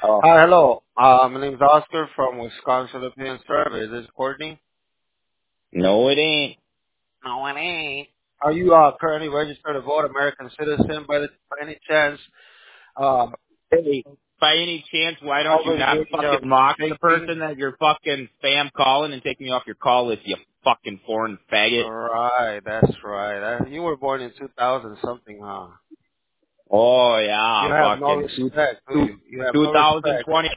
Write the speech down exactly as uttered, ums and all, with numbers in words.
Oh, Hi, hello. Uh, my name is Oscar from Wisconsin European Service. Is this Courtney? no, it ain't. No, it ain't. Are you uh, currently registered to vote, American citizen by, the, by any chance? Uh, Hey, by any chance, why don't you over the not age fucking of mock the eighteen? person that you're fucking spam calling and take me off your call list, you fucking foreign faggot? Right, that's right. That, you were born in two thousand something, huh? Oh You yeah, have no fucking two, respect, do two, you? You have no two thousand respect. twenty.